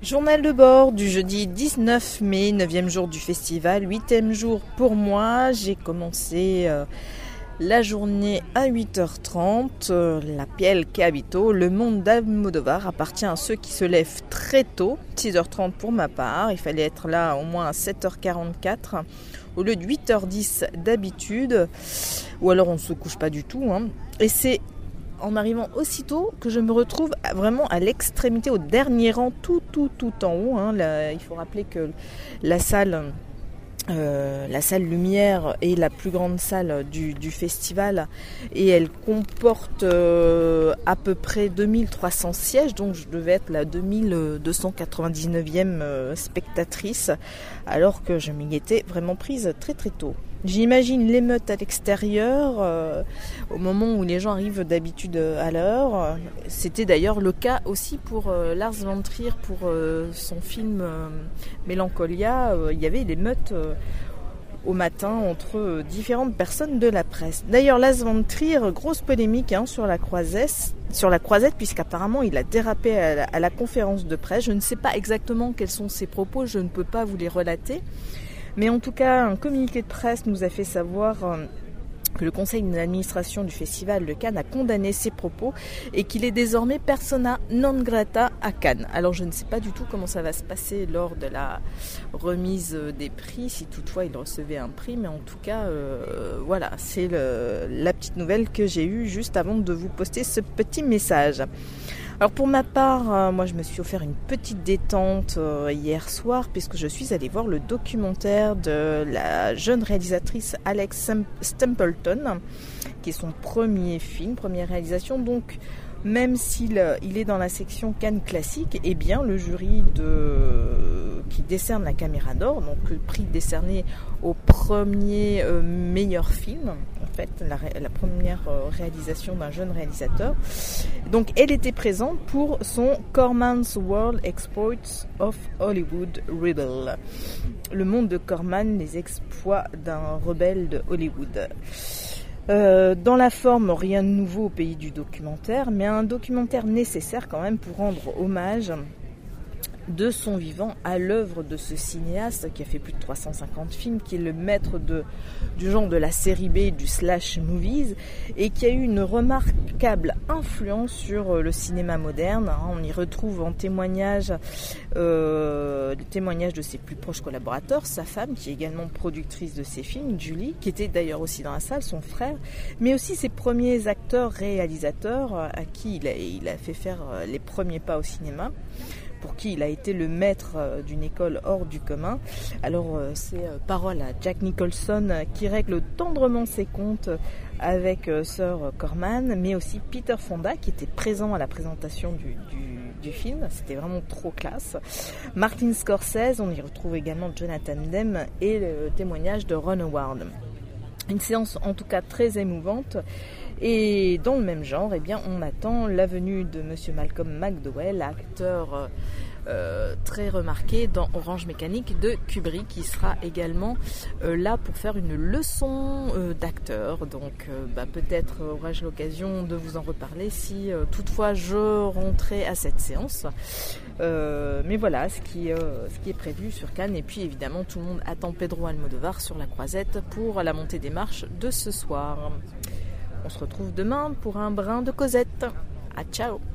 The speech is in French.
Journal de bord du jeudi 19 mai, 9e jour du festival, 8e jour pour moi. J'ai commencé la journée à 8h30. La piel que habito, le monde d'Almodovar appartient à ceux qui se lèvent très tôt, 6h30 pour ma part. Il fallait être là au moins à 7h44 au lieu de 8h10 d'habitude, ou alors on ne se couche pas du tout. Et c'est en arrivant aussitôt que je me retrouve vraiment à l'extrémité, au dernier rang, tout en haut. Il faut rappeler que la salle lumière est la plus grande salle du festival et elle comporte à peu près 2300 sièges, donc je devais être la 2299e spectatrice, alors que je m'y étais vraiment prise très tôt. J'imagine l'émeute à l'extérieur au moment où les gens arrivent d'habitude à l'heure. C'était d'ailleurs le cas aussi pour Lars von Trier pour son film Mélancolia. Il y avait l'émeute au matin entre différentes personnes de la presse. D'ailleurs, Lars von Trier, grosse polémique sur la croisette, puisqu'apparemment il a dérapé à la conférence de presse. Je ne sais pas exactement quels sont ses propos, je ne peux pas vous les relater. Mais en tout cas, un communiqué de presse nous a fait savoir que le conseil d'administration du festival de Cannes a condamné ses propos et qu'il est désormais persona non grata à Cannes. Alors je ne sais pas du tout comment ça va se passer lors de la remise des prix, si toutefois il recevait un prix, mais en tout cas, voilà, c'est la petite nouvelle que j'ai eue juste avant de vous poster ce petit message. Alors pour ma part, moi je me suis offert une petite détente hier soir puisque je suis allée voir le documentaire de la jeune réalisatrice Alex Stapleton, qui est son premier film, première réalisation. Donc même s'il est dans la section Cannes classique, eh bien le jury qui décerne la Caméra d'Or, donc le prix décerné au premier meilleur film, en fait, la première réalisation d'un jeune réalisateur. Donc elle était présente pour son Corman's World Exploits of Hollywood Rebel. Le monde de Corman, les exploits d'un rebelle de Hollywood. Dans la forme, rien de nouveau au pays du documentaire, mais un documentaire nécessaire quand même pour rendre hommage de son vivant à l'œuvre de ce cinéaste qui a fait plus de 350 films, qui est le maître du genre de la série B, du slash movies, et qui a eu une remarquable influence sur le cinéma moderne. On y retrouve en témoignage les témoignages de ses plus proches collaborateurs, sa femme qui est également productrice de ses films, Julie, qui était d'ailleurs aussi dans la salle, son frère, mais aussi ses premiers acteurs réalisateurs à qui il a fait faire les premiers pas au cinéma, pour qui il a été le maître d'une école hors du commun. Alors c'est parole à Jack Nicholson qui règle tendrement ses comptes avec Sir Corman, mais aussi Peter Fonda qui était présent à la présentation du film. C'était vraiment trop classe. Martin Scorsese, on y retrouve également Jonathan Demme et le témoignage de Ron Howard. Une séance en tout cas très émouvante. Et dans le même genre, eh bien, on attend la venue de Monsieur Malcolm McDowell, acteur très remarqué dans Orange Mécanique de Kubrick, qui sera également là pour faire une leçon d'acteur. Donc peut-être aurai-je l'occasion de vous en reparler si toutefois je rentrais à cette séance. Mais voilà ce qui est prévu sur Cannes. Et puis évidemment, tout le monde attend Pedro Almodovar sur la croisette pour la montée des marches de ce soir. On se retrouve demain pour un brin de causette. À ciao!